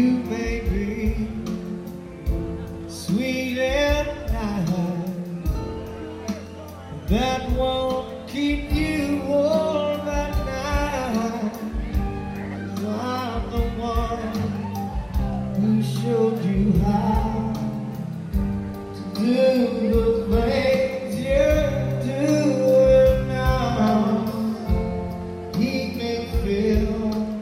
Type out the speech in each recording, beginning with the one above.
You may be sweet and nice, that won't keep you warm at night. 'Cause I'm the one who showed you how to do the things you're doing now. He may feel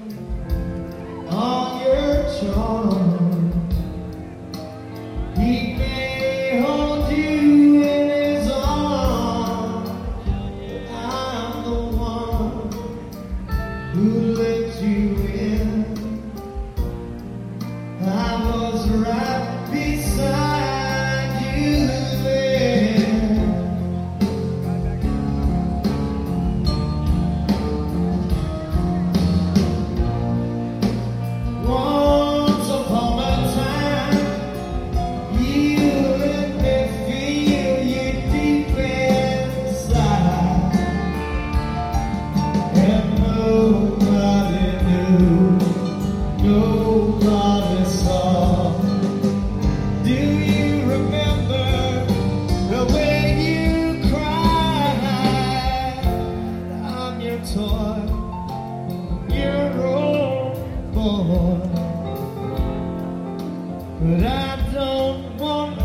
all your charm, he may hold you in his arms, but I'm the one who let you in. I was right beside you then. Once upon a time, you let me feel you deep inside, and nobody knew, nobody saw. Do you remember the way you cried? I'm your toy, your old boy, but I don't want